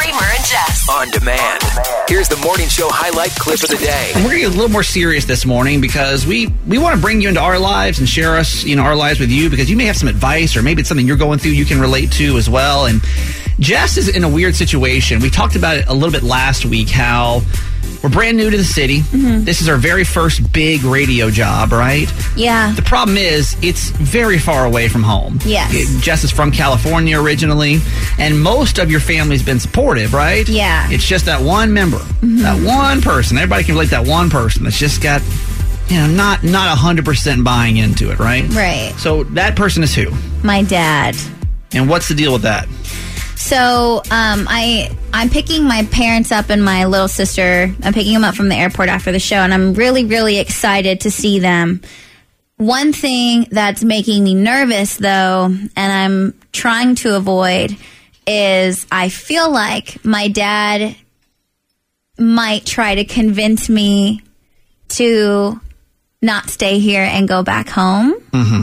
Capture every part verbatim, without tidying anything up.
Kramer and Jess. On demand. Here's the morning show highlight clip of the day. And we're going to get a little more serious this morning because we, we want to bring you into our lives and share us, you know, our lives with you because you may have some advice or maybe it's something you're going through you can relate to as well. And Jess is in a weird situation. We talked about it a little bit last week, how we're brand new to the city. Mm-hmm. This is our very first big radio job, right? Yeah. The problem is it's very far away from home. Yes. It, Jess is from California originally, and most of your family's been supportive, right? Yeah. It's just that one member, mm-hmm. that one person. Everybody can relate that one person that's just got, you know, not not one hundred percent buying into it, right? Right. So that person is who? My dad. And what's the deal with that? So um, I, I'm picking my parents up and my little sister. I'm picking them up from the airport after the show, and I'm really, really excited to see them. One thing that's making me nervous, though, and I'm trying to avoid, is I feel like my dad might try to convince me to not stay here and go back home. Mm-hmm.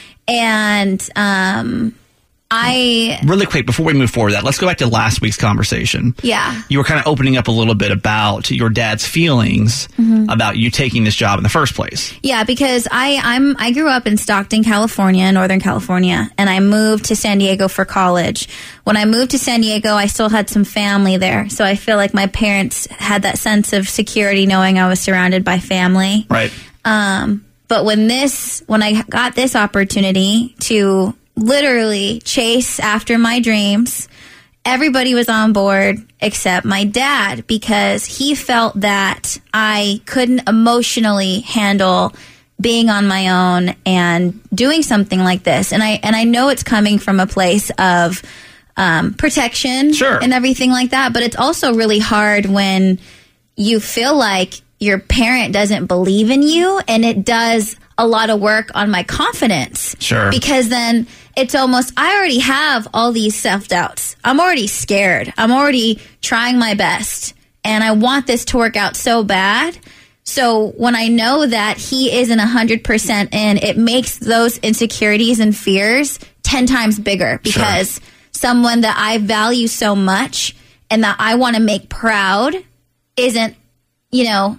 And um I... Really quick, before we move forward with that, let's go back to last week's conversation. Yeah. You were kind of opening up a little bit about your dad's feelings mm-hmm. about you taking this job in the first place. Yeah, because I, I'm, I grew up in Stockton, California, Northern California, and I moved to San Diego for college. When I moved to San Diego, I still had some family there, so I feel like my parents had that sense of security knowing I was surrounded by family. Right. Um, but when this, when I got this opportunity to literally chase after my dreams, everybody was on board except my dad, because he felt that I couldn't emotionally handle being on my own and doing something like this. And I and I know it's coming from a place of um, protection sure. and everything like that, but it's also really hard when you feel like your parent doesn't believe in you, and it does a lot of work on my confidence. Sure. Because then it's almost, I already have all these self-doubts. I'm already scared. I'm already trying my best. And I want this to work out so bad. So when I know that he isn't one hundred percent in, it makes those insecurities and fears ten times bigger. Because sure. someone that I value so much and that I want to make proud isn't, you know,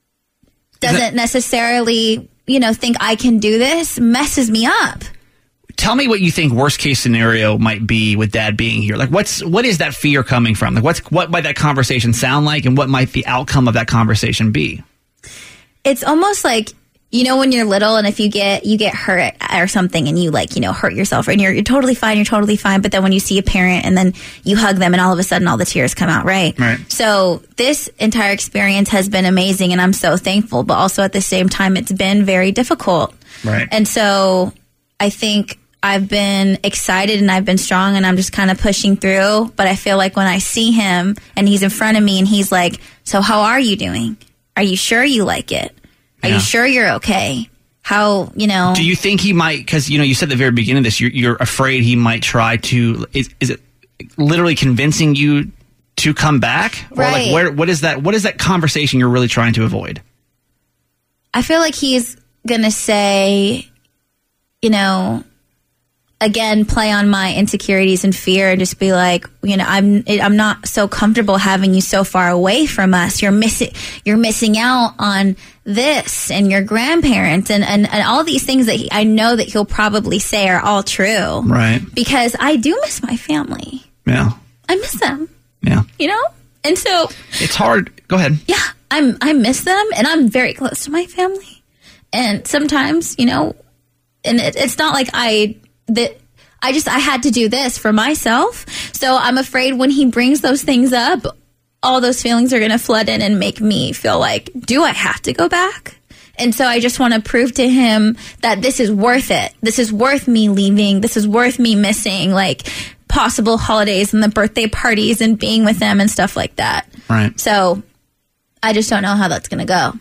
doesn't necessarily, you know, think I can do this, messes me up. Tell me what you think worst case scenario might be with dad being here. Like, what's what is that fear coming from? Like, what's what might that conversation sound like, and what might the outcome of that conversation be? It's almost like, you know, when you're little and if you get you get hurt or something and you like, you know, hurt yourself and you're, you're totally fine, you're totally fine. But then when you see a parent and then you hug them and all of a sudden all the tears come out, right? Right. So this entire experience has been amazing and I'm so thankful. But also at the same time, it's been very difficult. Right. And so I think I've been excited and I've been strong and I'm just kind of pushing through. But I feel like when I see him and he's in front of me and he's like, so how are you doing? Are you sure you like it? Are yeah. you sure you're okay? How, you know... Do you think he might, because, you know, you said at the very beginning of this, you're, you're afraid he might try to, is, is it literally convincing you to come back? Or right. like, where, what is that, what is that conversation you're really trying to avoid? I feel like he's going to say, you know, again, play on my insecurities and fear and just be like, you know, I'm I'm not so comfortable having you so far away from us. You're missing you're missing out on this and your grandparents and, and, and all these things that he, I know that he'll probably say are all true. Right. Because I do miss my family. Yeah. I miss them. Yeah. You know? And so it's hard. Go ahead. Yeah. I'm I miss them and I'm very close to my family. And sometimes, you know, and it, it's not like I that I just, I had to do this for myself. So I'm afraid when he brings those things up, all those feelings are going to flood in and make me feel like, do I have to go back? And so I just want to prove to him that this is worth it. This is worth me leaving. This is worth me missing like possible holidays and the birthday parties and being with them and stuff like that. Right. So I just don't know how that's going to go.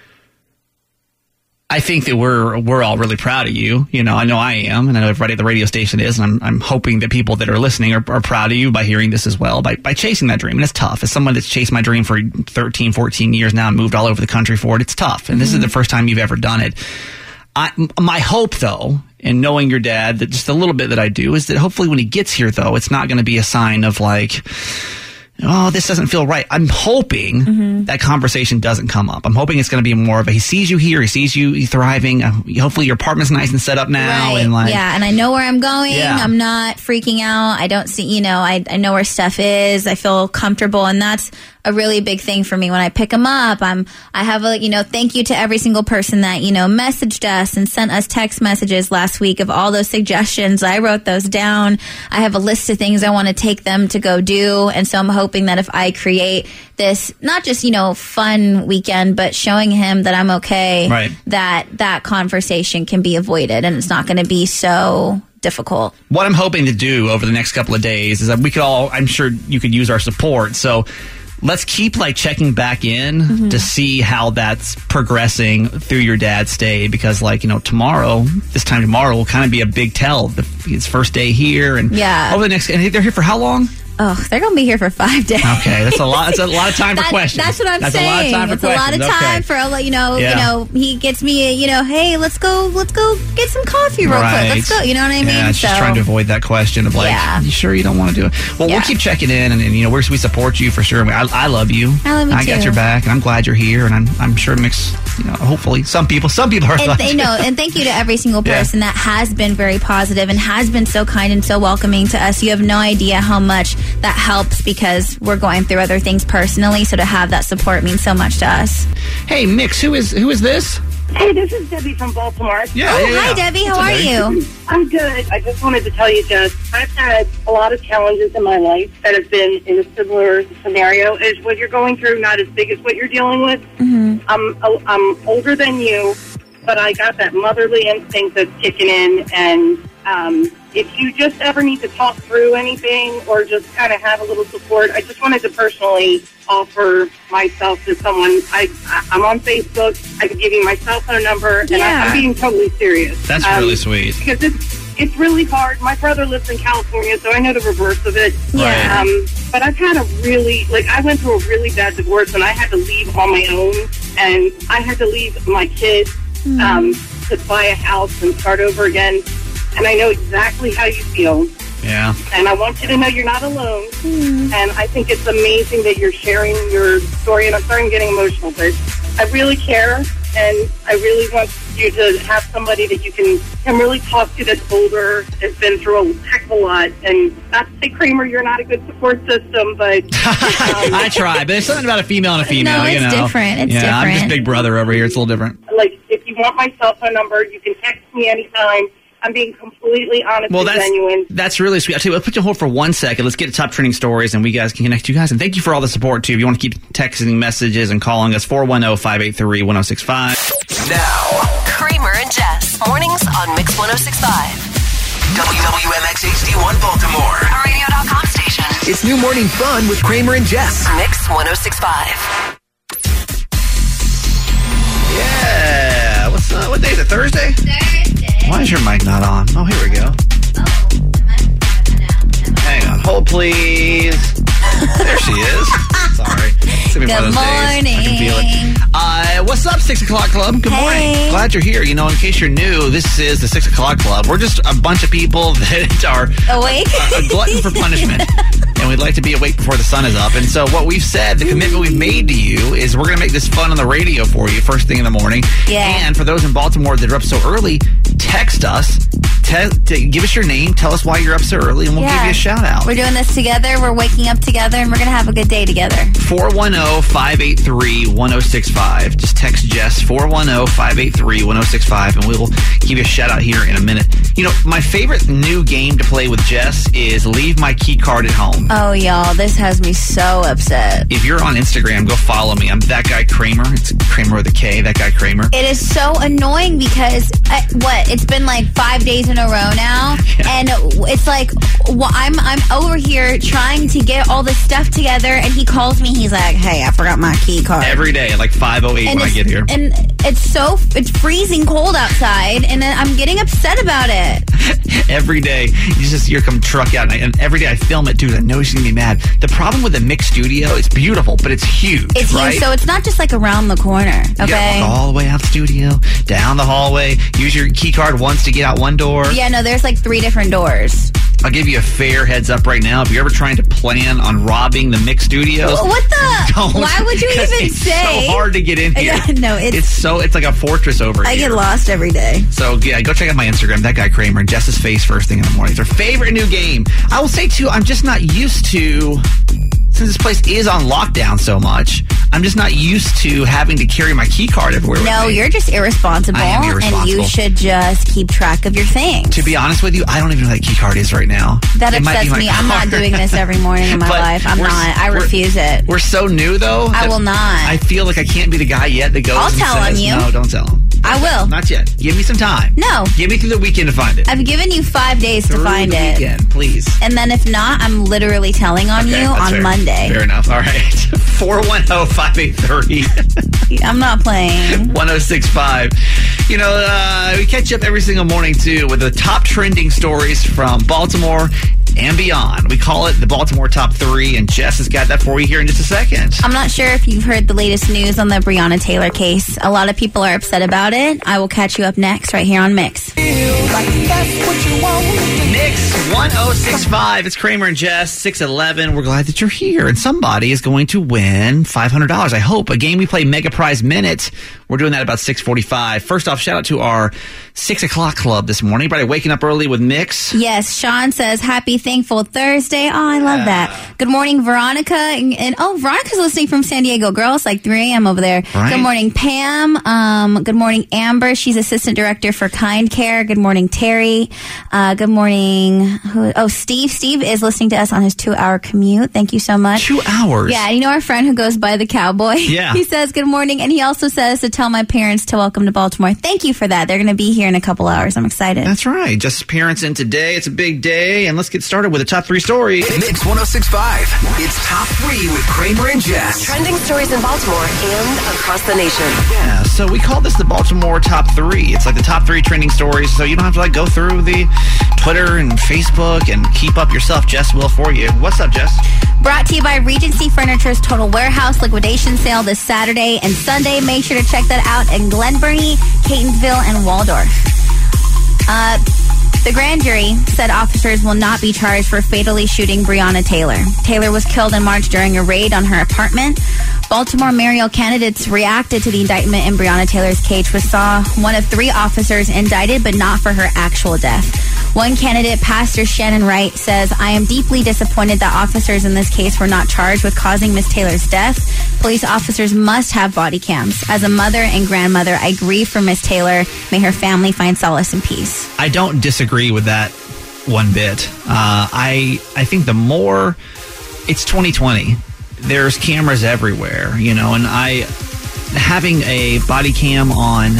I think that we're we're all really proud of you. You know, I know I am, and I know everybody at the radio station is, and I'm I'm hoping that people that are listening are, are proud of you by hearing this as well, by by chasing that dream. And it's tough. As someone that's chased my dream for thirteen, fourteen years now and moved all over the country for it, it's tough. And mm-hmm. this is the first time you've ever done it. I, my hope, though, in knowing your dad, that just a little bit that I do, is that hopefully when he gets here, though, it's not going to be a sign of like, oh, this doesn't feel right. I'm hoping mm-hmm. that conversation doesn't come up. I'm hoping it's going to be more of a, he sees you here, he sees you thriving. Uh, hopefully your apartment's nice and set up now. Right. And like, yeah, and I know where I'm going. Yeah. I'm not freaking out. I don't see, you know, I, I know where stuff is. I feel comfortable, and that's a really big thing for me when I pick them up. I'm, I have a, you know, thank you to every single person that, you know, messaged us and sent us text messages last week of all those suggestions. I wrote those down. I have a list of things I want to take them to go do. And so I'm hoping that if I create this, not just, you know, fun weekend, but showing him that I'm okay, right. that that conversation can be avoided and it's not going to be so difficult. What I'm hoping to do over the next couple of days is that we could all, I'm sure you could use our support. So let's keep like checking back in mm-hmm. to see how that's progressing through your dad's stay, because like, you know, tomorrow, this time tomorrow will kind of be a big tell. The, his first day here, and yeah. over the next, and they're here for how long? Oh, they're going to be here for five days. Okay, that's a lot. That's a lot of time for that, questions. That's what I'm that's saying. A lot of time for it's questions. a lot of time okay. for a, you know, yeah. you know. He gets me, you know, hey, let's go, let's go get some coffee real right. quick. Let's go. You know what I mean? Yeah, it's so, just trying to avoid that question of like, yeah. you sure you don't want to do it? Well, yeah. we'll keep checking in, and, and you know, we're, we support you for sure. I, mean, I, I love you. I love you I too. got your back, and I'm glad you're here, and I'm I'm sure it makes, you know, hopefully some people, some people are. And they know, and thank you to every single person yeah. that has been very positive and has been so kind and so welcoming to us. You have no idea how much that helps, because we're going through other things personally, so to have that support means so much to us. Hey, Mix, who is who is this? Hey, this is Debbie from Baltimore. Yeah, oh, yeah, yeah. hi, Debbie. How What's are you? I'm good. I just wanted to tell you, Jess, I've had a lot of challenges in my life that have been in a similar scenario as what you're going through, not as big as what you're dealing with. Mm-hmm. I'm, I'm older than you, but I got that motherly instinct that's kicking in, and um, if you just ever need to talk through anything or just kind of have a little support, I just wanted to personally offer myself to someone. I, I'm on Facebook. I can give you my cell phone number, and Yeah. I, I'm being totally serious. That's Um, really sweet. Because it's, it's really hard. My brother lives in California, so I know the reverse of it. Yeah. Um, but I've had a really, like, I went through a really bad divorce, and I had to leave on my own, and I had to leave my kids Mm. um, to buy a house and start over again. And I know exactly how you feel. Yeah. And I want you to know you're not alone. Mm. And I think it's amazing that you're sharing your story. And I'm sorry I'm getting emotional, but I really care. And I really want you to have somebody that you can, can really talk to that's older, has been through a heck of a lot. And not to say, Kramer, you're not a good support system, but... Um, I try, but there's something about a female and a female, No, it's you know. different. It's yeah, I'm just different. big brother over here. It's a little different. like, if you want my cell phone number, you can text me anytime. I'm being completely honest Well, and that's genuine. that's really sweet. I'll tell you, let's put you on hold for one second. Let's get to top trending stories, and we guys can connect you guys. And thank you for all the support, too. If you want to keep texting messages and calling us, four one zero, five eight three, one zero six five. Now, Kramer and Jess. Mornings on Mix one oh six point five. W W M X H D one Baltimore. A radio dot com station. It's new morning fun with Kramer and Jess. Mix one oh six point five. Yeah. What's uh, what day is it? Thursday? Thursday. Why is your mic not on? Oh, here we go. Hang on. Hold, please. There she is. Sorry. It's gonna be one of Good those days. I can feel it. morning. Uh, what's up, six O'Clock Club? Good Hey. morning. Glad you're here. You know, in case you're new, this is the six O'Clock Club. We're just a bunch of people that are Awake? a, a glutton for punishment. And we'd like to be awake before the sun is up. And so what we've said, the commitment we've made to you is we're going to make this fun on the radio for you first thing in the morning. Yeah. And for those in Baltimore that are up so early, text us. Te- te- give us your name. Tell us why you're up so early, and we'll Yeah. give you a shout out. We're doing this together. We're waking up together, and we're going to have a good day together. four one zero, five eight three, one zero six five. Just text Jess, four one zero, five eight three, one zero six five, and we'll give you a shout out here in a minute. You know, my favorite new game to play with Jess is Leave My Key Card at Home. Oh, y'all, this has me so upset. If you're on Instagram, go follow me. I'm that guy Kramer. It's Kramer with a K, that guy Kramer. It is so annoying because, I, what, it's been like five days in a row now, Yeah. and it's like, well, I'm I'm over here trying to get all this stuff together, and he calls me, he's like, hey, I forgot my key card. Every day at like five oh eight and when I it's- get here. And it's so, it's freezing cold outside, and then I'm getting upset about it. Every day, you just hear come truck out, and, I, and every day I film it too. I know she's gonna be mad. The problem with the mixed studio, it's beautiful, but it's huge. It's right? huge, so it's not just like around the corner, You gotta okay? walk all the way out the studio, down the hallway. Use your key card once to get out one door. Yeah, no, there's like three different doors. I'll give you a fair heads up right now. If you're ever trying to plan on robbing the Mix Studios, what the? don't. Why would you 'Cause even it's say? so hard to get in here. Yeah, no, it's, It's so it's like a fortress over I here. get lost every day. So yeah, go check out my Instagram. That guy Kramer and Jess's face first thing in the morning. It's our favorite new game. I will say too, I'm just not used to. Since this place is on lockdown so much, I'm just not used to having to carry my key card everywhere. No, with me. you're just irresponsible, I am irresponsible. and you should just keep track of your things. To be honest with you, I don't even know what that key card is right now. That It might be upsets my me. I'm not card. doing this every morning in my But life. I'm we're- not. I we're- refuse it. We're so new, though. I that will not. I feel like I can't be the guy yet that goes I'll and tell on says, you. No, don't tell him. I will. Not yet. Give me some time. No. Give me through the weekend to find it. I've given you five days through to find the it. weekend, please. And then if not, I'm literally telling on Okay, you that's on fair. Monday. Fair enough. All right. four one zero, five eight three, I'm not playing. one zero six five. You know, uh, we catch up every single morning, too, with the top trending stories from Baltimore and beyond. We call it the Baltimore Top Three, and Jess has got that for you here in just a second. I'm not sure if you've heard the latest news on the Breonna Taylor case. A lot of people are upset about it. I will catch you up next right here on Mix. Mix one oh six five. It's Kramer and Jess, six eleven. We're glad that you're here. And somebody is going to win five hundred dollars, I hope. A game we play, Mega Prize Minute. We're doing that about six forty-five. First off, shout out to our six o'clock club this morning. Everybody waking up early with Mix. Yes, Sean says, happy Thankful Thursday. Oh, I love that. Good morning, Veronica. And, and oh, Veronica's listening from San Diego. Girl, it's like three a.m. over there. Right. Good morning, Pam. Um, good morning, Amber. She's assistant director for Kind Care. Good morning, Terry. Uh, good morning. Who, oh, Steve. Steve is listening to us on his two-hour commute. Thank you so much. Two hours. Yeah, and you know our friend who goes by the Cowboy? Yeah. He says good morning, and he also says to tell my parents to welcome to Baltimore. Thank you for that. They're going to be here in a couple hours. I'm excited. That's right. Just parents in today. It's a big day. And let's get started with the top three stories. Mix one oh six five. It's Top three with Kramer and Jess. Trending stories in Baltimore and across the nation. Yeah, so we call this the Baltimore Top Three. It's like the top three trending stories, so you don't have to like go through the Twitter and Facebook and keep up yourself. Jess will for you. What's up, Jess? Brought to you by Regency Furniture's Total Warehouse liquidation sale this Saturday and Sunday. Make sure to check that out in Glen Burnie, Catonsville, and Waldorf. Uh, the grand jury said officers will not be charged for fatally shooting Breonna Taylor. Taylor was killed in March during a raid on her apartment. Baltimore mayoral candidates reacted to the indictment in Breonna Taylor's case, which saw one of three officers indicted, but not for her actual death. One candidate, Pastor Shannon Wright, says, I am deeply disappointed that officers in this case were not charged with causing Miss Taylor's death. Police officers must have body cams. As a mother and grandmother, I grieve for Miss Taylor. May her family find solace and peace. I don't disagree with that one bit. Uh, I I think the more it's twenty twenty, there's cameras everywhere, you know, and I having a body cam on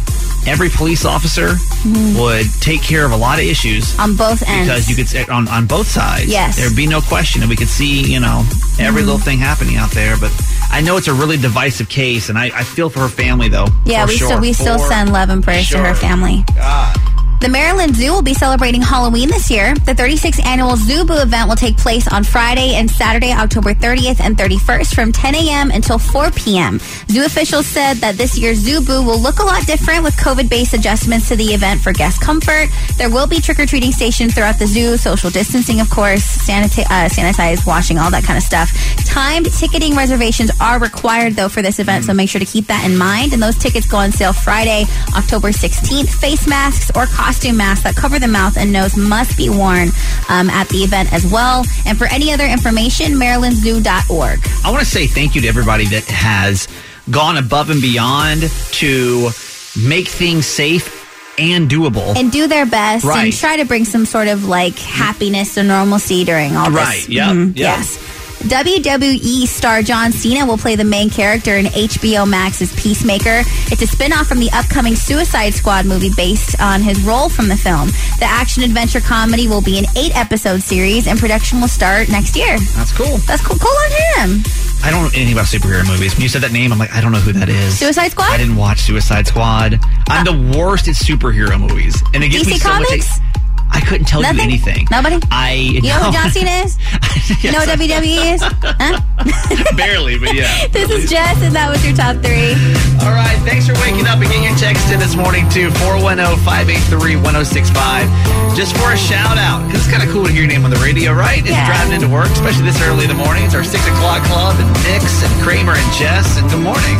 every police officer mm. would take care of a lot of issues on both ends, because you could on on both sides. Yes, there'd be no question, and we could see, you know, every mm. little thing happening out there. But I know it's a really divisive case, and I, I feel for her family though. Yeah, we sure. still we for still send love and prayers sure. to her family. God. The Maryland Zoo will be celebrating Halloween this year. The thirty-sixth annual Zoo Boo event will take place on Friday and Saturday, October thirtieth and thirty-first from ten a.m. until four p.m. Zoo officials said that this year's Zoo Boo will look a lot different with COVID-based adjustments to the event for guest comfort. There will be trick-or-treating stations throughout the zoo, social distancing, of course, sanita- uh, sanitize, washing, all that kind of stuff. Timed ticketing reservations are required, though, for this event, so make sure to keep that in mind. And those tickets go on sale Friday, October sixteenth. Face masks or costumes Costume masks that cover the mouth and nose must be worn um, at the event as well. And for any other information, maryland zoo dot org. I want to say thank you to everybody that has gone above and beyond to make things safe and doable. And do their best right. and try to bring some sort of like happiness and normalcy during all right. this. Right, yep. Mm-hmm. yep. Yes. W W E star John Cena will play the main character in H B O Max's Peacemaker. It's a spinoff from the upcoming Suicide Squad movie based on his role from the film. The action-adventure comedy will be an eight-episode series, and production will start next year. That's cool. That's cool. Cool on him. I don't know anything about superhero movies. When you said that name, I'm like, I don't know who that is. Suicide Squad? I didn't watch Suicide Squad. I'm uh, the worst at superhero movies. And it gives D C me so Comics? much... I couldn't tell Nothing? you anything. Nobody? I You know who John Cena is? Yes, You know what W W E is? Huh? Barely, but yeah. This is Jess, and that was your top three. All right, thanks for waking up and getting your text in this morning to four one zero, five eight three, one zero six five. Just for a shout out, because it's kind of cool to hear your name on the radio, right? As Yeah. you're driving into work, especially this early in the morning. It's our six o'clock club, and Mix and Kramer and Jess, and good morning.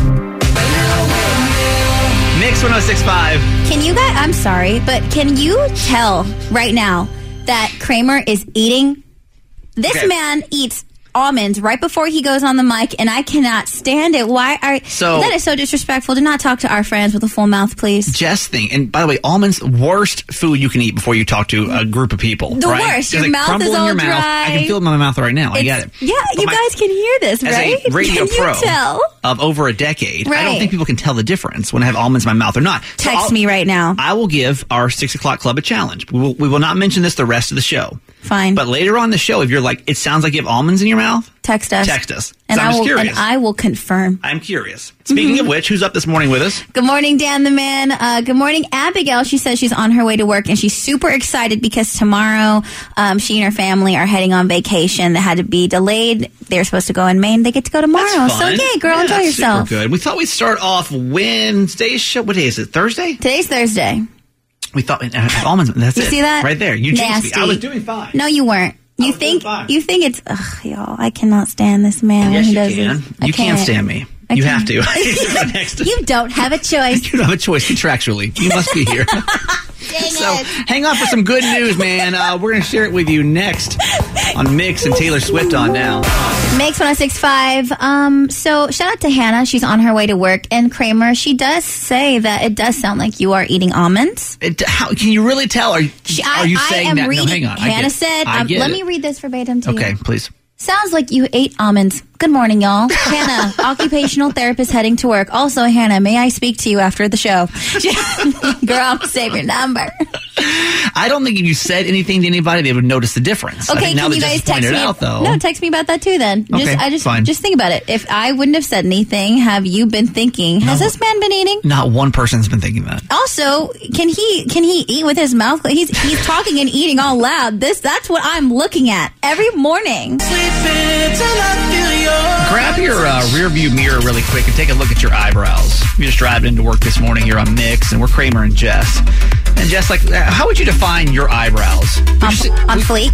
Mix one zero six five. Can you guys, I'm sorry, but can you tell right now that Kramer is eating? This Okay. man eats almonds right before he goes on the mic, and I cannot stand it. Why are So- that is so disrespectful? Do not talk to our friends with a full mouth, please. Jess thing, and by the way, almonds, worst food you can eat before you talk to a group of people. The right? worst. 'Cause Your they mouth crumble is in all your mouth. dry. I can feel it in my mouth right now. I get it. Yeah, But you my- guys can hear this, As right? a radio can pro you tell? of over a decade, I don't Right. think people can tell the difference when I have almonds in my mouth or not. So Text I'll- me right now. I will give our six o'clock club a challenge. We will, we will not mention this the rest of the show. Fine. But later on the show, if you're like, it sounds like you have almonds in your mouth, Text us. text us. And So I'm I just will curious. and I will confirm. I'm curious. Speaking Mm-hmm. of which, who's up this morning with us? Good morning, Dan the man. Uh, good morning, Abigail. She says she's on her way to work and she's super excited because tomorrow um, she and her family are heading on vacation that had to be delayed. They're supposed to go in Maine. They get to go tomorrow. That's So fun. yay, girl, Yeah, enjoy that's yourself. Super good. We thought we'd start off Wednesday's show. What day is it? Thursday? Today's Thursday. We thought uh, almonds. That's You it. see that? right there? You jinxed me. Nasty. I was doing fine. No, you weren't. You was doing think fine. you think it's ugh, y'all. I cannot stand this man Yes, when he you does can. this. I You can't can't stand me. I You can't. have to. Next. You don't have a choice. You don't have a choice contractually. You must be here. Dang So it. hang on for some good news, man. Uh, we're going to share it with you next on Mix and Taylor Swift on now. Makes one oh six five. Um, so shout out to Hannah. She's on her way to work. And Kramer, she does say that it does sound like you are eating almonds. It, how can you really tell? Are, She, are I, you I saying am that? reading. No, hang on. I Hannah get it. said, I um, get let it. me read this verbatim to you. Okay, please. Sounds like you ate almonds. Good morning, y'all. Hannah, occupational therapist heading to work. Also, Hannah, may I speak to you after the show? Girl, I'm gonna save your number. I don't think if you said anything to anybody, they would notice the difference. I Okay, think now can that you Jess guys has pointed text me? out, though. No, text me about that too. Then, just Okay, I just fine. just think about it. If I wouldn't have said anything, have you been thinking? Has No. this man been eating? Not one person's been thinking that. Also, can he can he eat with his mouth? clo- He's he's talking and eating all loud. This that's what I'm looking at every morning. Grab your uh, rear view mirror really quick and take a look at your eyebrows. You just driving into work this morning here on Mix, and we're Kramer and Jess. And Jess, like, uh, how would you define your eyebrows? Would On, you say- on we- fleek.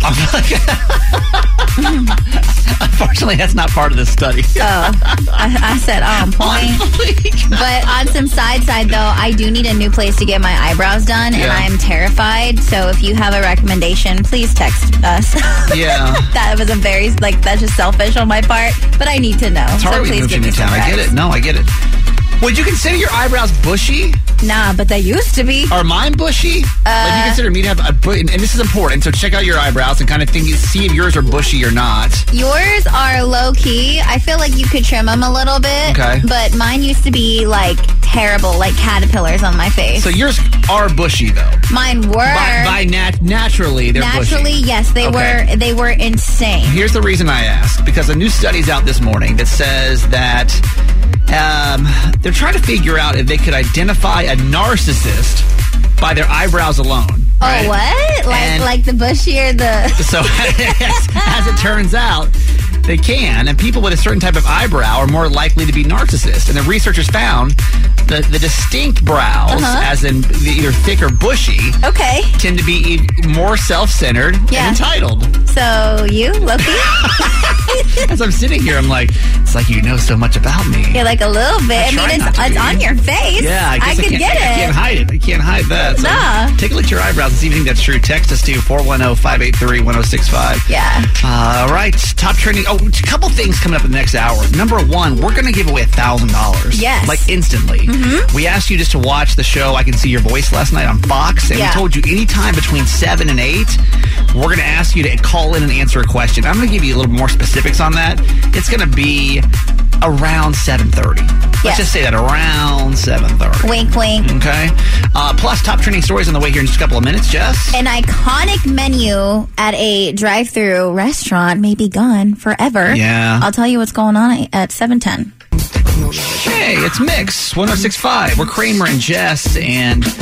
Unfortunately, that's not part of this study. Oh, I, I said on On point. fleek. But on some side side though, I do need a new place to get my eyebrows done, and Yeah. I'm terrified. So if you have a recommendation, please text us. Yeah. That was a very like that's just selfish on my part, but I need to know. It's hard so when you please move to give a me new some town. I get advice. it. No, I get it. Would you consider your eyebrows bushy? Nah, but they used to be. Are mine bushy? Uh, like, you consider me to have a bu- and this is important. So check out your eyebrows and kind of think, see if yours are bushy or not. Yours are low key. I feel like you could trim them a little bit. Okay. But mine used to be like terrible, like caterpillars on my face. So yours are bushy though. Mine were By, by nat- naturally, they're naturally, bushy. yes, they Okay. were. They were insane. Here's the reason I ask, because a new study's out this morning that says that um, they're trying to figure out if they could identify a narcissist by their eyebrows alone. right? Oh, what? Like And- like the bushier the. So as, as it turns out, they can, and people with a certain type of eyebrow are more likely to be narcissists. And the researchers found that the distinct brows, Uh-huh. as in either thick or bushy, Okay, tend to be e- more self-centered Yeah. and entitled. so you, Loki, As I'm sitting here, I'm like, it's like you know so much about me. you're like a little bit. I, try mean, not it's to it's be. on your face. Yeah, I, guess I, could can't, get I, I it. can't hide it. I can't hide that. So Nah. take a look at your eyebrows and see if you think that's true. Text us to four one zero, five eight three, one zero six five. Yeah. Uh, all right. Top trending. Oh, a couple things coming up in the next hour. Number one, we're going to give away one thousand dollars. Yes. Like instantly. Mm-hmm. We asked you just to watch the show I Can See Your Voice last night on Fox. And Yeah. we told you anytime between seven and eight, we're going to ask you to call in and answer a question. I'm going to give you a little more specifics on that. It's going to be around seven thirty. Let's Yes. just say that around seven thirty. Wink, wink. Okay. Uh, plus, top trending stories on the way here in just a couple of minutes, Jess. An iconic menu at a drive-through restaurant may be gone forever. Yeah. I'll tell you what's going on at seven ten. Hey, it's Mix one oh six point five. We're Kramer and Jess, and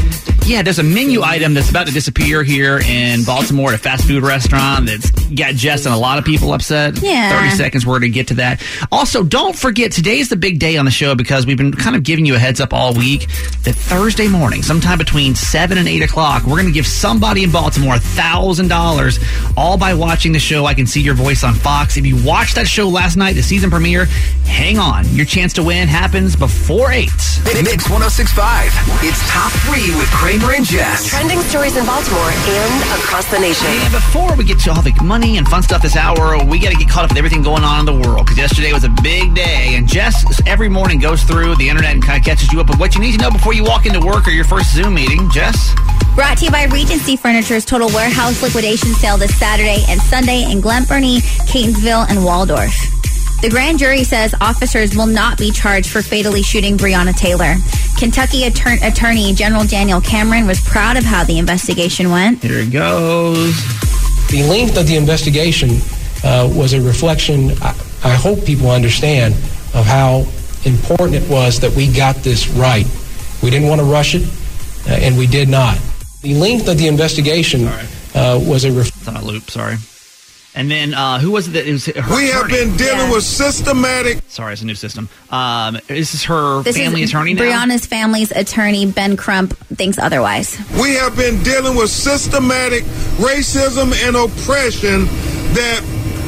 Yeah, there's a menu item that's about to disappear here in Baltimore at a fast food restaurant that's got Jess and a lot of people upset. Yeah. thirty seconds, we're going to get to that. Also, don't forget, today's the big day on the show because we've been kind of giving you a heads up all week that Thursday morning, sometime between seven and eight o'clock, we're going to give somebody in Baltimore one thousand dollars all by watching the show I Can See Your Voice on Fox. If you watched that show last night, the season premiere, hang on. Your chance to win happens before eight. Mix one oh six point five. It's Top three with Kramer and Jess. Trending stories in Baltimore and across the nation. And before we get to all the money and fun stuff this hour, we got to get caught up with everything going on in the world because yesterday was a big day. And Jess every morning goes through the internet and kind of catches you up with what you need to know before you walk into work or your first Zoom meeting. Jess? Brought to you by Regency Furniture's Total Warehouse Liquidation Sale this Saturday and Sunday in Glen Burnie, Catonsville, and Waldorf. The grand jury says officers will not be charged for fatally shooting Breonna Taylor. Kentucky Attor- Attorney General Daniel Cameron was proud of how the investigation went. Here it goes. The length of the investigation uh, was a reflection, I, I hope people understand, of how important it was that we got this right. We didn't want to rush it, uh, and we did not. The length of the investigation uh, was a reflection. It's on a loop, sorry. And then, uh, who was it that it was her We have attorney? been dealing Yeah. with systematic. Sorry, it's a new system. Um, this is her This family is attorney now? Breonna's family's attorney, Ben Crump, thinks otherwise. We have been dealing with systematic racism and oppression that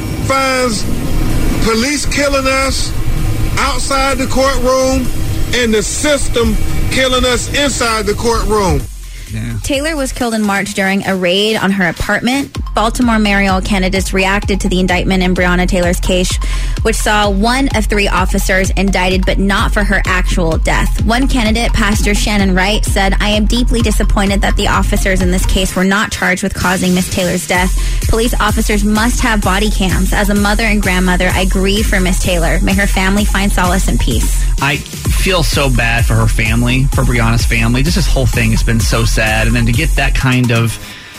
finds police killing us outside the courtroom and the system killing us inside the courtroom. Yeah. Taylor was killed in March during a raid on her apartment. Baltimore mayoral candidates reacted to the indictment in Breonna Taylor's case, which saw one of three officers indicted, but not for her actual death. One candidate, Pastor Shannon Wright, said, "I am deeply disappointed that the officers in this case were not charged with causing Miss Taylor's death. Police officers must have body cams. As a mother and grandmother, I grieve for Miss Taylor. May her family find solace and peace." I feel so bad for her family, for Breonna's family. Just this whole thing has been so sad. And then to get that kind of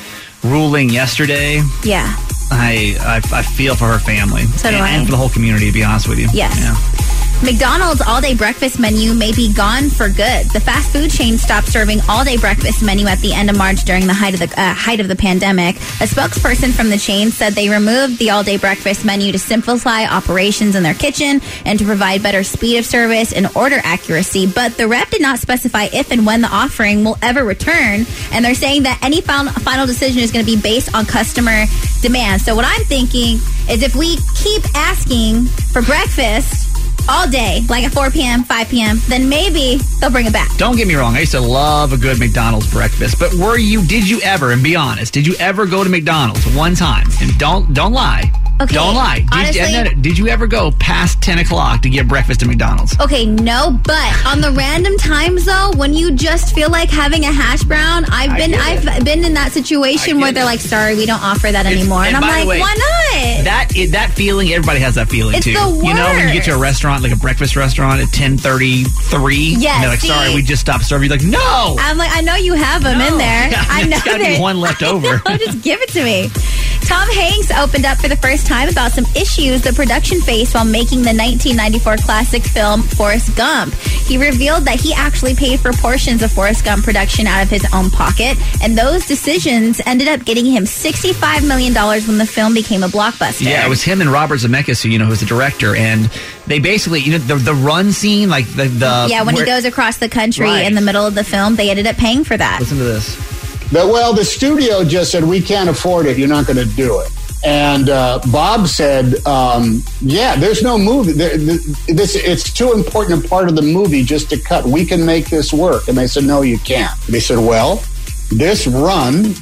ruling yesterday, Yeah. I I, I feel for her family. So do and, I. and for the whole community, to be honest with you. Yes. Yeah. McDonald's all-day breakfast menu may be gone for good. The fast food chain stopped serving all-day breakfast menu at the end of March during the height of the uh, height of the pandemic. A spokesperson from the chain said they removed the all-day breakfast menu to simplify operations in their kitchen and to provide better speed of service and order accuracy. But the rep did not specify if and when the offering will ever return. And they're saying that any final, final decision is going to be based on customer demand. So what I'm thinking is if we keep asking for breakfast all day, like at four p.m., five p.m., then maybe they'll bring it back. Don't get me wrong. I used to love a good McDonald's breakfast. But were you, did you ever, and be honest, did you ever go to McDonald's one time? And don't don't lie. Okay, Don't lie. Did, honestly- and then, did you ever go past ten o'clock to get breakfast at McDonald's? Okay, no, but on the random times though, when you just feel like having a hash brown, I've I been get I've it. been in that I situation get where they're it. like, "Sorry, we don't offer that It's- anymore," and, and I'm by the like, way, "Why not?" That it, that feeling, everybody has that feeling It's too. the You know, when you get to a worst. restaurant, like a breakfast restaurant at ten thirty-three, Yes, and they're like, see? sorry, we just stopped serving. You're like, no! I'm like, I know you have them in there. Yeah, I know there's gotta be that- one left I over. know, just give it to me. Tom Hanks opened up for the first time about some issues the production faced while making the nineteen ninety-four classic film Forrest Gump. He revealed that he actually paid for portions of Forrest Gump production out of his own pocket, and those decisions ended up getting him sixty-five million dollars when the film became a blockbuster. Yeah, it was him and Robert Zemeckis, who, you know, who's the director, and they basically, you know, the the run scene, like the... the Yeah, when where- he goes across the country Right. in the middle of the film, they ended up paying for that. Listen to this. But, well, the studio just said, we can't afford it. You're not going to do it. And uh, Bob said, um, yeah, there's no movie. There, this It's too important a part of the movie just to cut. We can make this work. And they said, no, you can't. They said, well, this run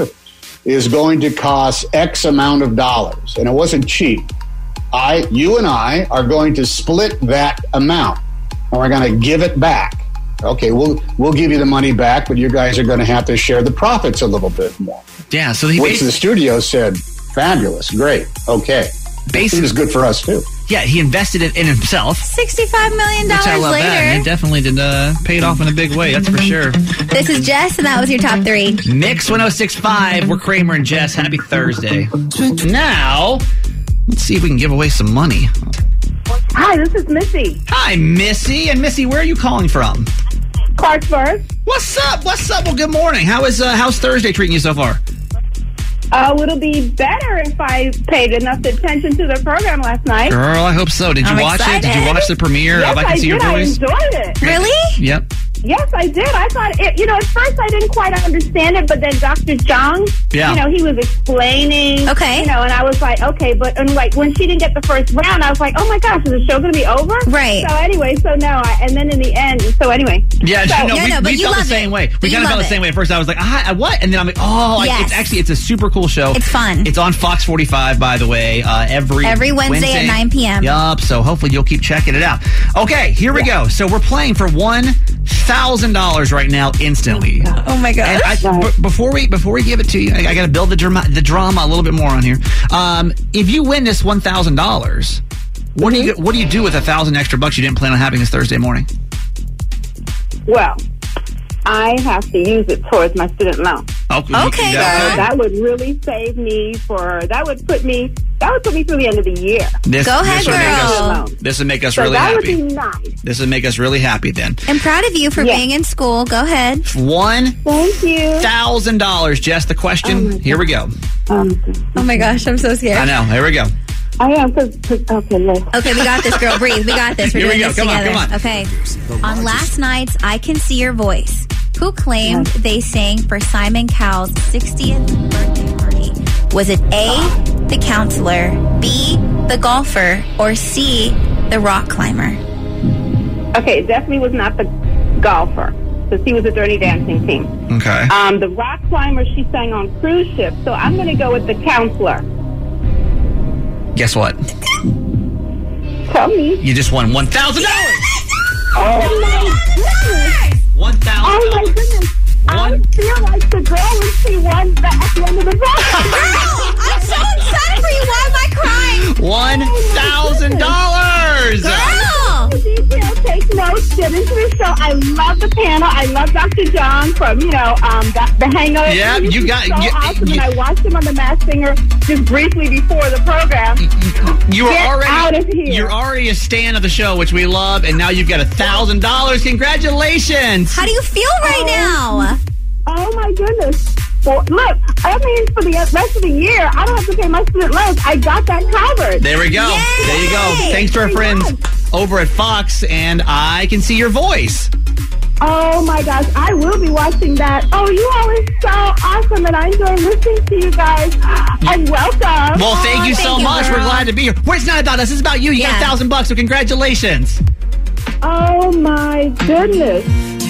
is going to cost X amount of dollars. And it wasn't cheap. I, you and I are going to split that amount. And we're going to give it back. Okay, we'll we'll give you the money back, but you guys are going to have to share the profits a little bit more. Yeah, so he Which basically... the studio said, fabulous, great, okay. Basically- It was good for us, too. Yeah, he invested it in himself. sixty-five million Which I dollars love later. that. And it definitely did uh, pay it off in a big way, that's for sure. This is Jess, and that was your top three. Mix one oh six point five. We're Kramer and Jess. Happy Thursday. Now, let's see if we can give away some money. Hi, this is Missy. Hi, Missy. And Missy, where are you calling from? Clarksburg. What's up? What's up? Well, good morning. How is uh, how's Thursday treating you so far? Uh, it'll be better if I paid enough attention to the program last night. Girl, I hope so. Did you I'm watch excited. it? Did you watch the premiere Yes, of I Can I See did. Your Voice? I enjoyed it. Really? Yep. Yes, I did. I thought, it, you know, at first I didn't quite understand it, but then Doctor Jung, Yeah. you know, he was explaining. Okay. You know, and I was like, okay, but and like when she didn't get the first round, I was like, oh my gosh, is the show going to be over? Right. So anyway, so no, I, and then in the end, so anyway. Yeah, So- no, Yeah, we, no, but we you felt the love same it. way. We You kind of felt love the same it. way. At first, I was like, ah, what? And then I'm like, oh, Yes. it's actually it's a super cool show. It's fun. It's on Fox forty-five, by the way, uh, every Every Wednesday at nine p.m. Yup. So hopefully you'll keep checking it out. Okay, here we go. So we're playing for one thousand dollars right now, instantly. Oh my And gosh. I, b- before we before we give it to you, I, I got to build the drama the drama a little bit more on here. Um, if you win this one thousand dollars, what do you what do you do with a thousand extra bucks you didn't plan on having this Thursday morning? Well, I have to use it towards my student loan. Oh, Okay, you got girl. it. That would really save me for. That would put me. That would put me through the end of the year. This, Go ahead, this would make girl. us, this would make us So really that happy. would be nice. This would make us really happy then. I'm proud of you for Yeah. being in school. Go ahead. One Thank you. thousand dollars. Jess, the question. Here we go. Um, Oh my gosh, I'm so scared. I know. Here we go. I am because okay. Let's, Okay, we got this, girl. Breathe. We got this. We're Here we doing go. this Come on, together. come on. Okay. On last night's I Can See Your Voice, who claimed they sang for Simon Cowell's sixtieth birthday party? Was it A, the counselor, B, the golfer, or C, the rock climber? okay, it definitely was not the golfer because he was a Dirty Dancing team. Okay. Um, the rock climber she sang on cruise ships, so I'm going to go with the counselor. Guess what? Tell me. You just won one thousand dollars. Oh my goodness! One Oh thousand my dollars. goodness! I One- feel like the girl when she won the, at the end of the program. I'm so excited for you. Why am I crying? One thousand dollars. Girl! Detail, take notes, get into the show. I love the panel. I love Doctor John from, you know, um, the, the Hangover. Yeah, He you was got- so you- awesome, you- and I watched him on The Masked Singer just briefly before the program. You were Get already out of here. You're already a stan of the show, which we love, and now you've got a thousand dollars. Congratulations! How do you feel right now? Oh my goodness. Well, look, I mean, for the rest of the year, I don't have to pay my student loans. I got that covered. There we go. Yay! There you go. Thanks to our friends over at Fox, and I Can See Your Voice. Oh my gosh, I will be watching that. Oh, you all are so awesome, and I enjoy listening to you guys. And welcome. Well, thank you so thank you, much. We're girl. glad to be here. Well, it's not about us. It's about you. You got Yeah. a thousand bucks, so congratulations. Oh my goodness.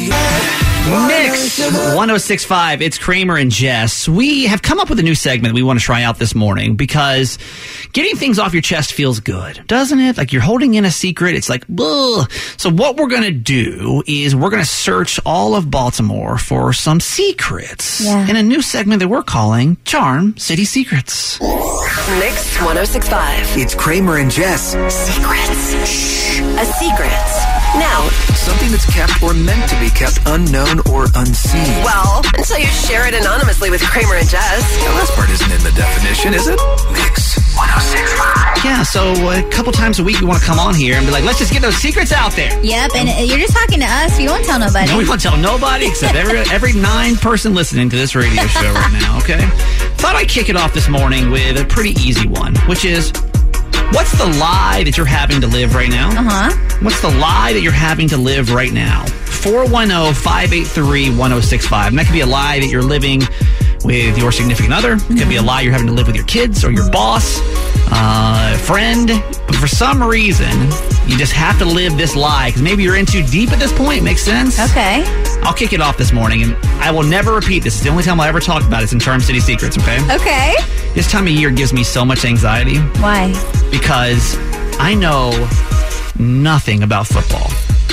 Mix one oh six point five. It's Kramer and Jess. We have come up with a new segment we want to try out this morning because getting things off your chest feels good, doesn't it? Like you're holding in a secret. It's like, ugh. So what we're going to do is we're going to search all of Baltimore for some secrets Yeah. in a new segment that we're calling Charm City Secrets. Mix one oh six point five. It's Kramer and Jess. Secrets. Shh. A secret. Now, Something that's kept or meant to be kept unknown or unseen. well, until you share it anonymously with Kramer and Jess. The last part isn't in the definition, is it? Mix one oh six point five. Yeah, so a couple times a week we want to come on here and be like, let's just get those secrets out there. Yep, and uh, you're just talking to us. You won't tell nobody. No, we won't tell nobody except every every nine person listening to this radio show right now, okay? Thought I'd kick it off this morning with a pretty easy one, which is, what's the lie that you're having to live right now? Uh-huh. What's the lie that you're having to live right now? four one zero, five eight three, one zero six five. And that could be a lie that you're living with your significant other. It could be a lie you're having to live with your kids or your boss, uh, friend. But for some reason, you just have to live this lie because maybe you're in too deep at this point. Makes sense? Okay. I'll kick it off this morning, and I will never repeat this. It's the only time I'll ever talk about it. It's in Charm City Secrets, okay? Okay. This time of year gives me so much anxiety Why? because I know nothing about football.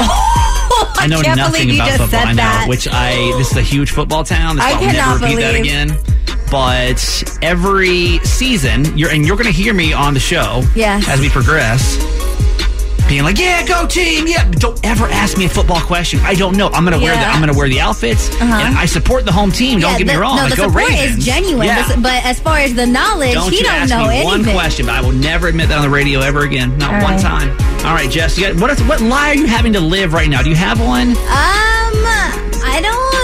I know can't nothing believe you about just football. said I know, that. which I this is a huge football town. This I I'll never cannot repeat that believe- again. But every season, you're and you're going to hear me on the show Yes. as we progress, being like, "Yeah, go team!" Yeah, but don't ever ask me a football question. I don't know. I'm going to wear the Yeah. I'm going to wear the outfits, Uh-huh. and I support the home team. Don't Yeah, get me the- wrong. No, like, the go support Ravens. is genuine. Yeah. But, but as far as the knowledge, Don't he you don't ask know me anything. one question, but I will never admit that on the radio ever again. Not All one right. time. All right, Jess, you got, what, is, what lie are you having to live right now? Do you have one? Um, I don't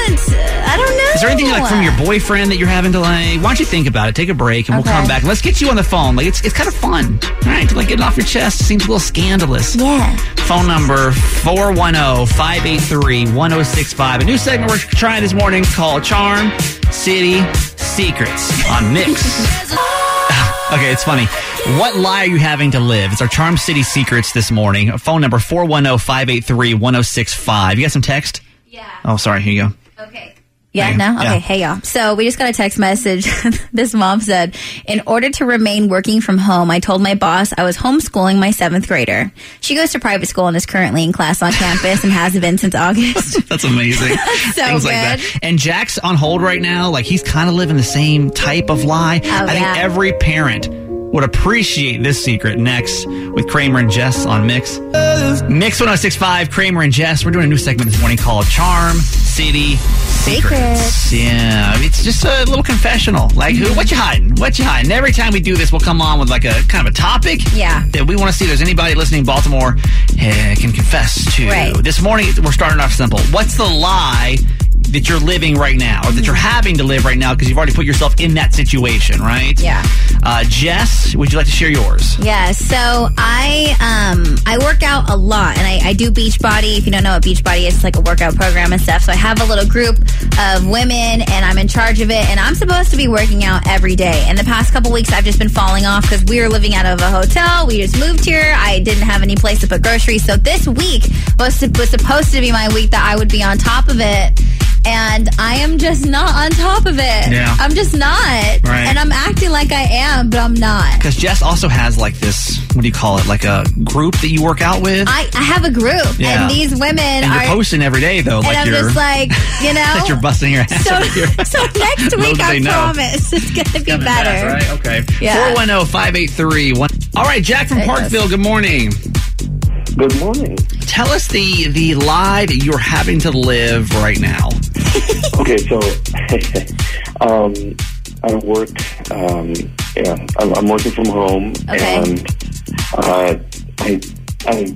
I don't know. Is there anything like from your boyfriend that you're having to like? Why don't you think about it? Take a break, and Okay. we'll come back. Let's get you on the phone. Like it's it's kind of fun, all right? To like get it off your chest. It seems a little scandalous. Yeah. Phone number four one zero, five eight three, one zero six five. A new segment we're trying this morning called Charm City Secrets on Mix. Okay, it's funny. What lie are you having to live? It's our Charm City Secrets this morning. Phone number four one zero, five eight three, one zero six five. You got some text? Yeah. Oh, sorry. Here you go. Okay. Yeah, Okay. no? Okay, Yeah. hey y'all. So we just got a text message. This mom said, in order to remain working from home, I told my boss I was homeschooling my seventh grader. She goes to private school and is currently in class on campus and has been since August. That's amazing. So Things like good. that. And Jack's on hold right now. Like, he's kind of living the same type of lie. Oh, I think yeah. every parent would appreciate this secret. Next, with Kramer and Jess on Mix. Mix one oh six point five, Kramer and Jess. We're doing a new segment this morning called Charm City Secrets. Secrets. Yeah, it's just a little confessional. Like, who? What you hiding? What you hiding? Every time we do this, we'll come on with like a kind of a topic. Yeah. That we want to see if there's anybody listening in Baltimore uh, can confess to. Right. This morning, we're starting off simple. What's the lie that you're living right now, or that you're having to live right now because you've already put yourself in that situation, right? Yeah. Uh, Jess, would you like to share yours? Yeah, so I um I work out a lot, and I, I do Beachbody. If you don't know what Beachbody is, it's like a workout program and stuff. So I have a little group of women, and I'm in charge of it, and I'm supposed to be working out every day. And the past couple weeks, I've just been falling off because we were living out of a hotel. We just moved here. I didn't have any place to put groceries. So this week was, to, was supposed to be my week that I would be on top of it. And I am just not on top of it. Yeah. I'm just not. Right. And I'm acting like I am, but I'm not. Because Jess also has like this, what do you call it, like a group that you work out with? I, I have a group, Yeah. and these women and are. you're posting every day, though. and like I'm you're, just like, you know. that you're busting your ass so, over here. so next Little week, do I they know. promise it's going to be Coming better. back, right? Okay. Yeah. four one zero, five eight three, one All right, Jack from There it goes. Parkville, good morning. Good morning. Tell us the, the lie that you're having to live right now. Okay, so um, I work. Um, yeah, I'm, I'm working from home, Okay. and uh, I, I,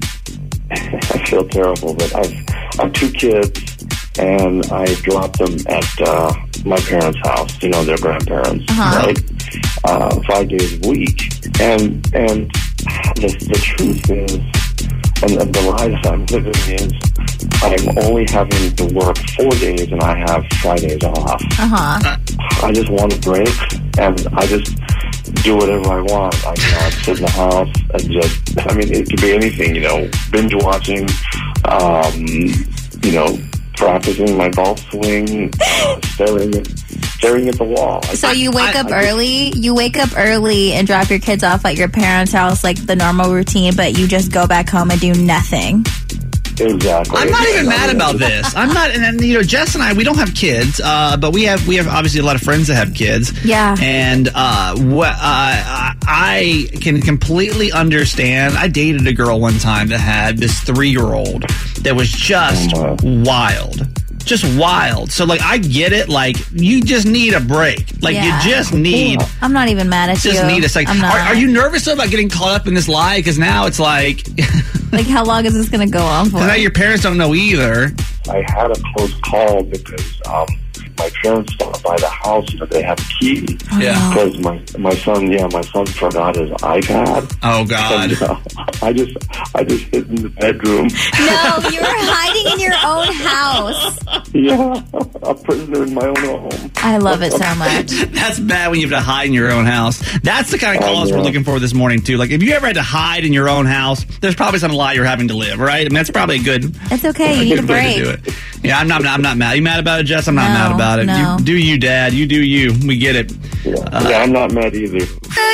I feel terrible, but I've I have two kids, and I drop them at uh, my parents' house. You know, their grandparents, Uh-huh. right? Uh, five days a week, and and the the truth is, and, and the lie that I'm living is, I'm only having to work four days, and I have Fridays off. Uh huh. I just want a break, and I just do whatever I want. I can sit in the house and just, I mean, it could be anything, you know, binge watching, um, you know, practicing my golf swing, uh, staring at, staring at the wall. So you wake I- up I just- early. You wake up early and drop your kids off at your parents' house, like the normal routine, but you just go back home and do nothing. Exactly. I'm not even And I mad mean, about it's- this. I'm not, and, and you know, Jess and I, we don't have kids, uh, but we have we have obviously a lot of friends that have kids. Yeah. And uh, what uh, I can completely understand. I dated a girl one time that had this three year old that was just Oh, wild. Just wild. So, like, I get it. Like, you just need a break. Like, Yeah. you just need, I'm not even mad at just you. need a second. I'm not. Are, are you nervous about getting caught up in this lie? Because now it's like, Like, how long is this going to go on for? now your parents don't know either. I had a close call because um, my parents stopped by the house. You know, they have a key. Yeah. Because my my son, yeah, my son forgot his iPad. Oh, God. And, uh, I just I just hid in the bedroom. No, you were hiding in your own house. Yeah, a prisoner in my own home. I love it so much. That's bad when you have to hide in your own house. That's the kind of calls Oh, we're yeah. looking for this morning, too. Like, if you ever had to hide in your own house, there's probably some lie you're having to live, right? I mean, that's probably a good, It's okay. You a need a good way to do break. it. Yeah, I'm not, I'm not mad. You mad about it, Jess? I'm not No, mad about it. no. You do you, Dad. You do you. We get it. Yeah, yeah, I'm not mad either.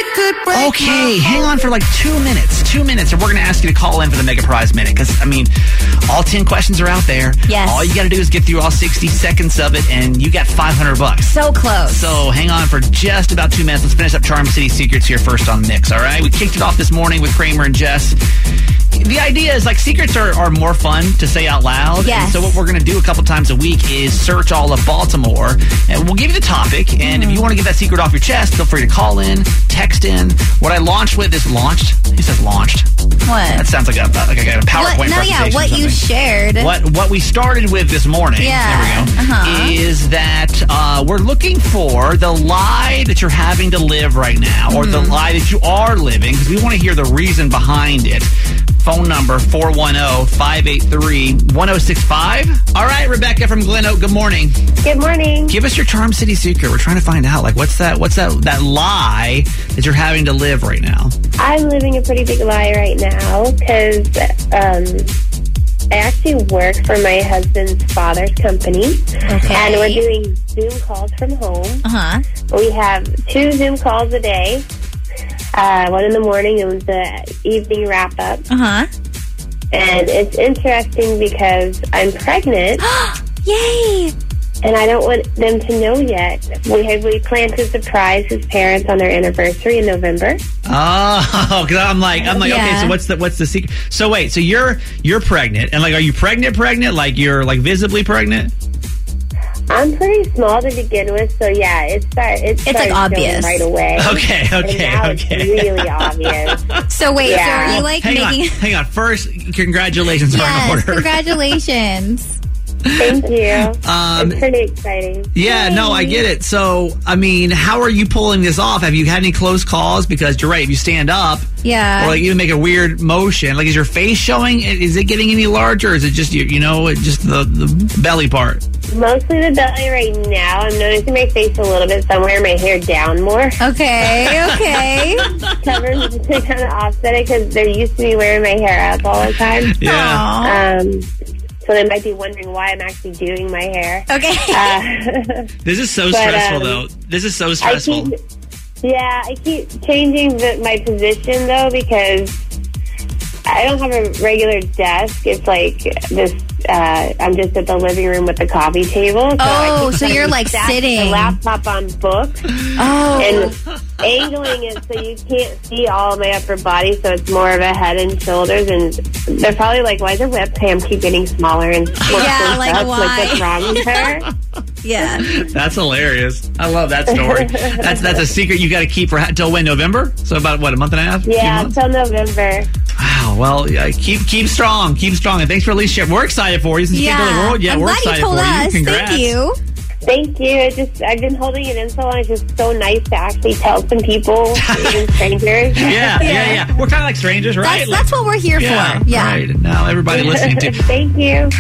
Okay, hang on for like two minutes. Two minutes, and we're going to ask you to call in for the Mega Prize Minute. Because, I mean, all ten questions are out there. Yes. All you got to do is get through all sixty seconds of it, and you got five hundred bucks. So close. So hang on for just about two minutes. Let's finish up Charm City Secrets here first on Mix, all right? We kicked it off this morning with Kramer and Jess. the idea is like secrets are, are more fun to say out loud. Yes. And so what we're going to do a couple times a week is search all of Baltimore, and we'll give you the topic. And Mm-hmm. if you want to get that secret off your chest, feel free to call in, text in. What I launched with is launched. He says launched. What? That sounds like a like a, a PowerPoint What, no, presentation. yeah, what or you something. shared. What what we started with this morning, Yeah, there we go, uh-huh. is that uh, we're looking for the lie that you're having to live right now, or Mm-hmm. the lie that you are living, because we want to hear the reason behind it. Phone number four one zero, five eight three, one zero six five. All right, Rebecca from Glen Oak, good morning. Good morning. Give us your Charm City secret. We're trying to find out, like, what's that What's that, that lie that you're having to live right now? I'm living a pretty big lie right now because um, I actually work for my husband's father's company. Okay. And we're doing Zoom calls from home. Uh-huh. We have two Zoom calls a day. Uh, one in the morning and the evening wrap-up. Uh-huh. And it's interesting because I'm pregnant. Yay! And I don't want them to know yet. We have, we plan to surprise his parents on their anniversary in November. Oh, because I'm like, I'm like, okay, Yeah. so what's the what's the secret? So wait, so you're you're pregnant, and like, are you pregnant, pregnant? Like you're like visibly pregnant? I'm pretty small to begin with, so yeah, it start it It's, like, started showing obvious. right away. Okay, And okay, now okay. It's really obvious. So wait, Yeah. so are you like hang making... on, hang on. First, congratulations are in Yes, order. congratulations. Thank you. Um, it's pretty exciting. Yeah, no, I get it. So, I mean, how are you pulling this off? Have you had any close calls? Because you're right, if you stand up, Yeah. or like you make a weird motion, like is your face showing? Is it getting any larger? Or is it just you, you know, just the, the belly part? Mostly the belly right now. I'm noticing my face a little bit somewhere, my hair down more. Okay, okay. Cover to kind of offset it because they're used to me wearing my hair up all the time. Yeah. Um, so they might be wondering why I'm actually doing my hair. Okay. Uh, This is so But, stressful, um, though. This is so I stressful. keep, yeah, I keep changing the, my position though because I don't have a regular desk. It's like this. Uh, I'm just at the living room with the coffee table. So I Oh, keep so trying you're to like stack sitting. the laptop on books Oh. and angling it so you can't see all of my upper body. So it's more of a head and shoulders. And they're probably like, "Why does her webcam keep getting smaller and smaller?" Yeah, like, up? why? Like, what's wrong with her? Yeah. That's hilarious. I love that story. That's that's a secret you got to keep for till when? November? So about what, a month and a half? Two Yeah, months? until November. Wow. Well, yeah, keep keep strong, keep strong, and thanks for at least sharing. We're excited for you since you Yeah. can't go to the world yet. I'm We're glad excited you told for us. you. Congrats. Thank you. Thank you. It just I've been holding it in so long. It's just so nice to actually tell some people, even strangers. Yeah, yeah, yeah. We're kind of like strangers, right? That's, that's what we're here yeah, for. Yeah. Right. Now everybody listening to. Thank you.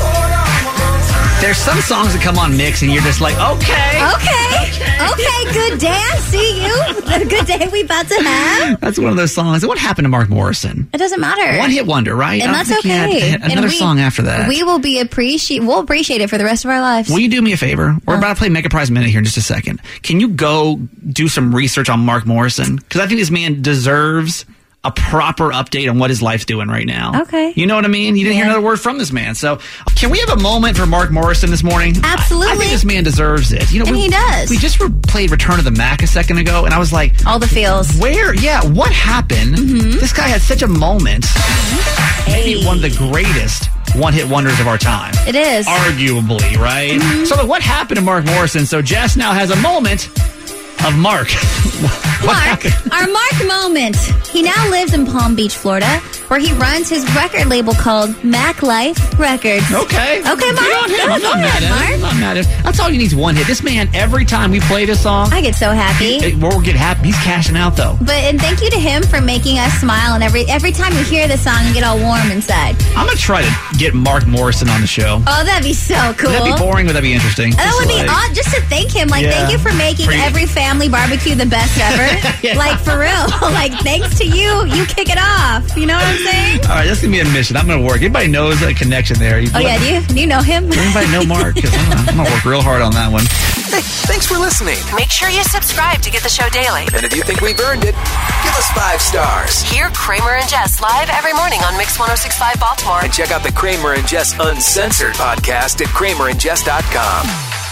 There's some songs that come on Mix, and you're just like, okay, Okay. Okay, good dance. See you. The good day we about to have. That's one of those songs. What happened to Mark Morrison? It doesn't matter. One hit wonder, right? I And don't that's think he had- okay. had And another we- song after that. We will be appreciate. We'll appreciate it for the rest of our lives. Will you do me a favor? We're Uh. about to play Mega Prize Minute here in just a second. Can you go do some research on Mark Morrison? Because I think this man deserves a proper update on what his life's doing right now. Okay. You know what I mean? You didn't hear Yeah. another word from this man. So can we have a moment for Mark Morrison this morning? Absolutely. I, I think this man deserves it. You know, And we, he does. We just re- played Return of the Mac a second ago, and I was like, All the feels. where? Yeah, what happened? This guy had such a moment. Maybe Hey. one of the greatest one-hit wonders of our time. It is. Arguably, right? So like, what happened to Mark Morrison? So Jess now has a moment of Mark. What Mark, happened? our Mark moment. He now lives in Palm Beach, Florida, where he runs his record label called Mac Life Records. Okay. Okay, Mark. Good on him. Go I'm not for mad it, at Mark. him. I'm not mad at him. That's all you need is one hit. This man, every time we play this song, I get so happy. it, we'll get happy. He's cashing out, though. But and thank you to him for making us smile. And every every time you hear the song, you get all warm inside. I'm going to try to get Mark Morrison on the show. Oh, that'd be so cool. Would that be boring? Would that be interesting? That Just would be like- odd. Just to thank him, like Yeah. thank you for making For you- every family barbecue the best ever. Yeah. Like for real, like thanks to you, you kick it off. You know what I'm saying? All right, that's going to be a mission. I'm going to work. Everybody knows a connection there. You Oh yeah, do you do you know him? Does anybody know Mark? 'Cause I'm gonna- I'm going to work real hard on that one. Hey, thanks for listening. Make sure you subscribe to get the show daily. And if you think we've earned it, give us five stars. Hear Kramer and Jess live every morning on Mix one oh six point five Baltimore. And check out the Kramer and Jess Uncensored podcast at kramer and jess dot com.